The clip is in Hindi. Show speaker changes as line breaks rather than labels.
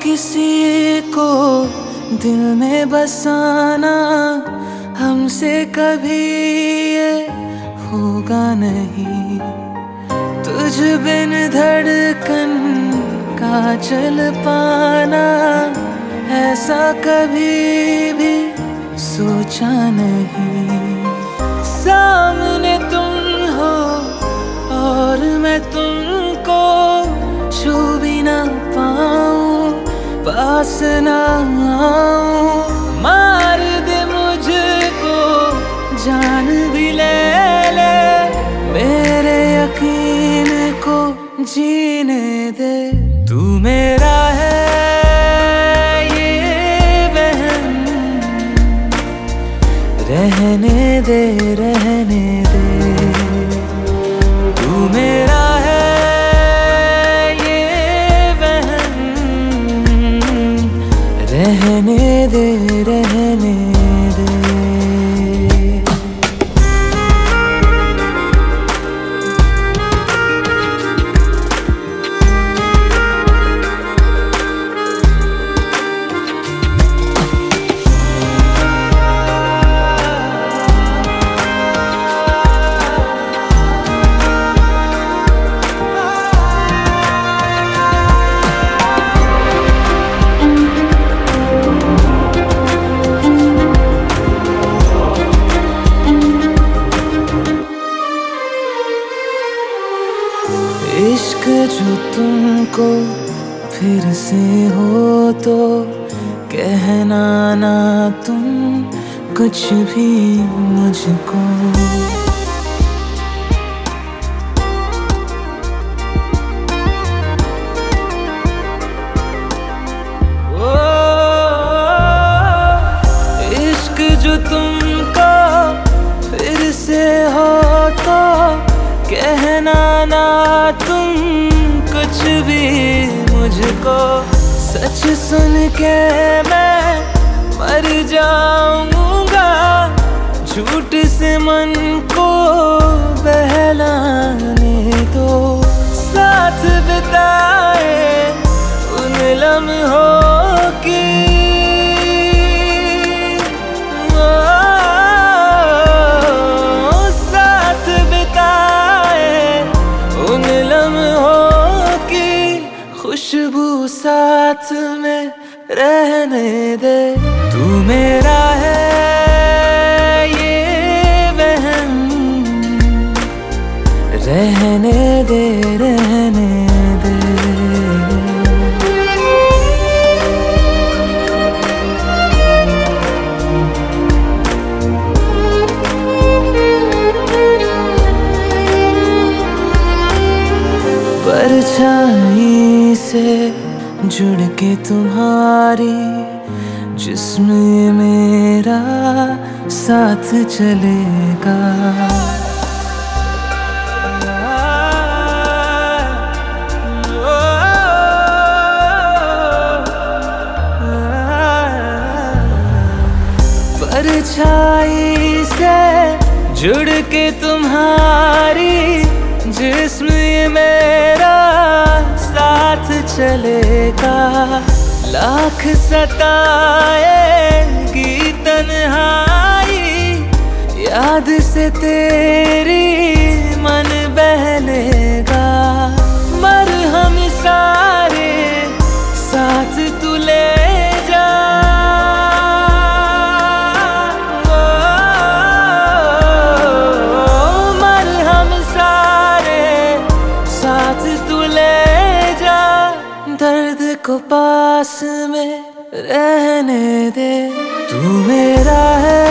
किसी को दिल में बसाना हमसे कभी ये होगा नहीं। तुझ बिन धड़कन का चल पाना ऐसा कभी भी सोचा नहीं। सामने तुम हो और मैं तुमको छू भी ना पाऊं, पास ना आऊं। मार दे मुझको जान भी ले ले, मेरे यकीन को जीने दे। तू मेरा है ये वहम, रहने दे रहने दे। तू मेरा है ये वहम, रहने दे रहने दे। इश्क जो तुमको फिर से हो तो कहना ना तुम कुछ भी मुझको। ओ इश्क जो तुमको फिर से हो तो कहना ना तुम कुछ भी मुझको। सच सुन के मैं मर जाऊंगा, झूठ से मन को बहलाने दो। साथ बिताए उन लम्हों की खुशबू साथ में रहने दे। तू मेरा है ये वहम, रहने दे रहने दे। परछाई से जुड़ के तुम्हारी जिस्म मेरा साथ चलेगा। परछाई से जुड़ के तुम्हारी जिस्म मेरा साथ चलेगा। लाख सताएगी तन्हाई, याद से तेरी मन बहलेगा। मरहम सारे साथ तू ले जा, दर्द को पास में रहने दे। तू मेरा है